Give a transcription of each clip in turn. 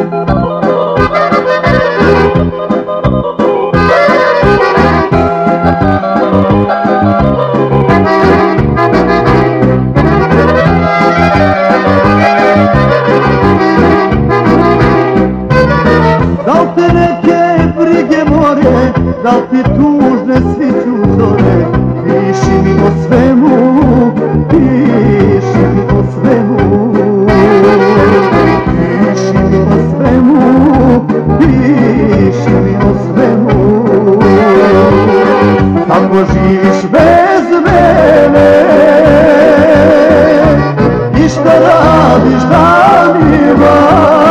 Da li te neke brige more, da li ti tužne sviću zore? Piši mi o svemu, piši mi o svemu. Piši mi o svemu, piši mi o svemu. Kako živiš bez mene i šta radiš danima?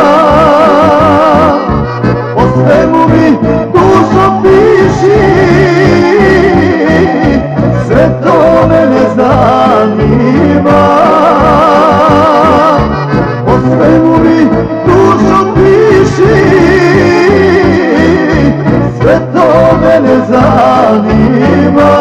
O svemu mi dušo piši, sve to mene zanima. O svemu mi dušo piši, sve to mene zanima.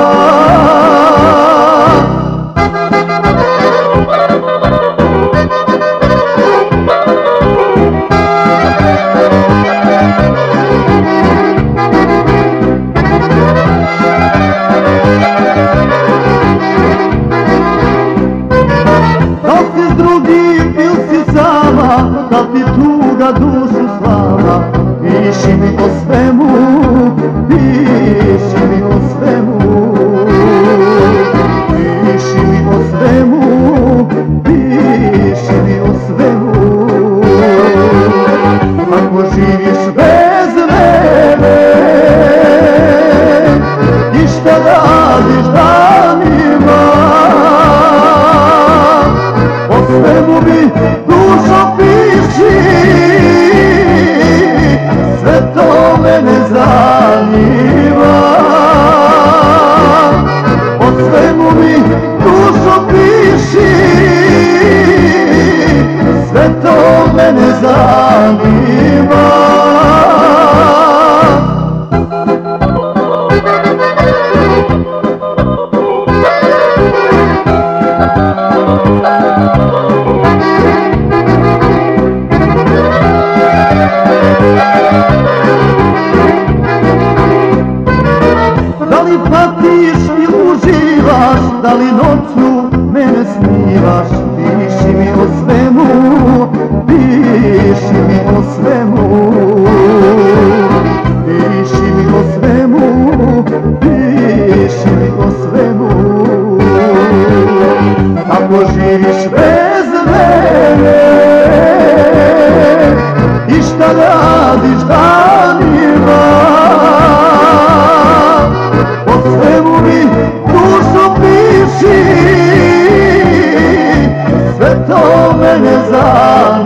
Da li ti tuga dušu slava? Piši mi o svemu, piši mi o svemu. Piši mi o svemu, piši mi o svemu. Kako živiš bez mene i šta radiš danima? O svemu mi dušo piši, sve to mene zanima. O svemu mi dušo piši, sve to mene zanima. Da li patiš i uživaš, da li noću mene snivaš? Piši mi o svemu, piši mi o svemu. Piši mi o svemu, piši mi o svemu. Kako živiš bez mene i šta radiš danima? O svemu mi dušo piši, sve to mene zanima.